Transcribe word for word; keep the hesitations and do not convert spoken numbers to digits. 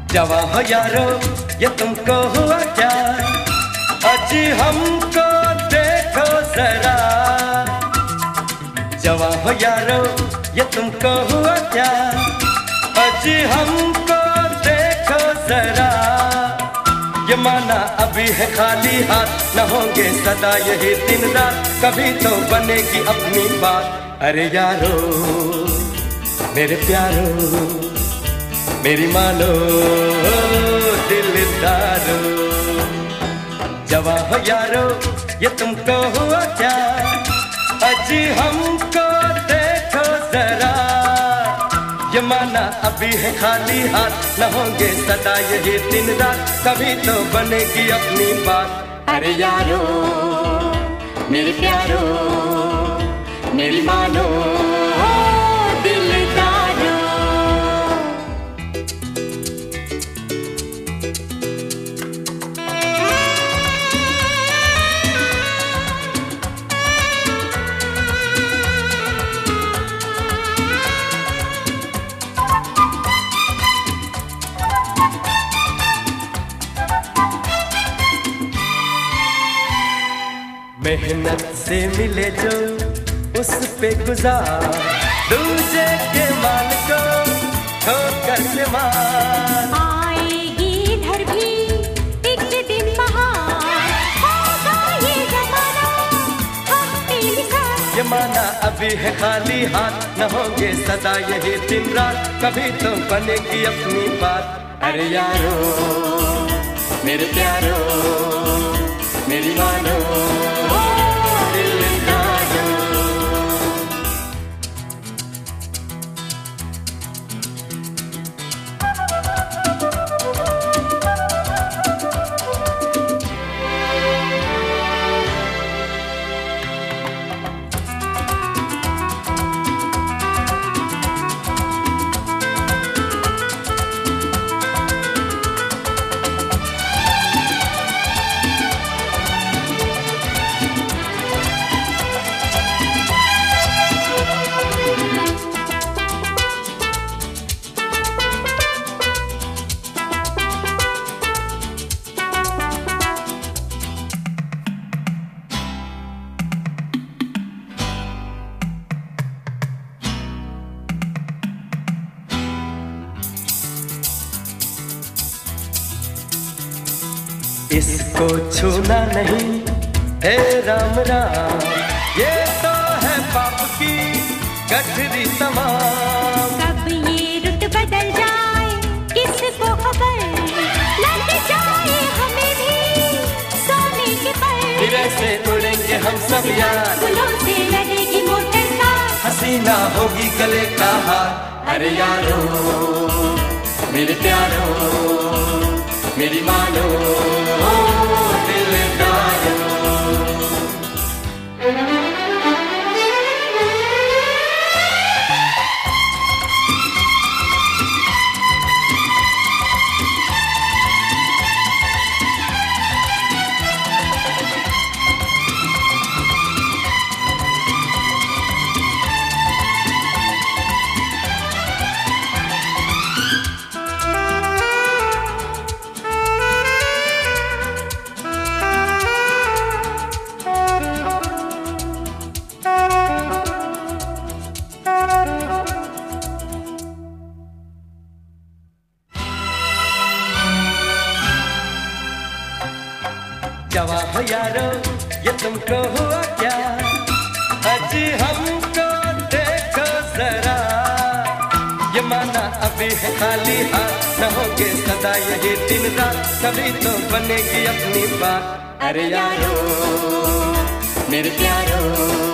जवां हो यारो ये तुमको हुआ क्या, अजी हमको देखो जरा। जवां हो यारो ये तुमको हुआ क्या, अजी हमको देखो जरा। ये माना अभी है खाली हाथ, न होंगे सदा यही दिन रात, कभी तो बनेगी अपनी बात। अरे यारो मेरे प्यारो मेरी मानो दिलदारो। जवां हो यारो ये तुमको हुआ क्या, अजी हमको देखो जरा। ये माना अभी है खाली हाथ, न होंगे सदा यही दिन रात, कभी तो बनेगी अपनी बात। अरे यारो मेरे प्यारो मेरी मानो दिलदारो। मेहनत से मिले जो उस पे गुजार, दूजे के माल को ठोकर से मार। आएगी इधर भी एक दिन बहार, होगा ये जमाना हम पे निसार। ये माना अभी है खाली हाथ, न होंगे सदा यही दिन रात, कभी तो बनेगी अपनी बात। अरे यारो मेरे प्यारो मेरी मानो दिलदारो। इसको छूना नहीं हे राम राम, ये तो है पाप की गठरी तमाम। कब ये रुत बदल जाए किसको खबर, लग जाए हमें भी सोने के पर। फिर ऐसे उड़ेंगे हम सब यार, फूलों से लगेगी मोटर का, हसीना होगी गले का हार। अरे यारो मेरे प्यारो मेरी मानो दिलदारो। जवां हो यारो ये तुमको हुआ क्या, अजी हमको देखो जरा। ये माना अभी है खाली हाथ, न होंगे सदा यही दिन रात, कभी तो बनेगी अपनी बात। अरे यारो मेरे प्यारो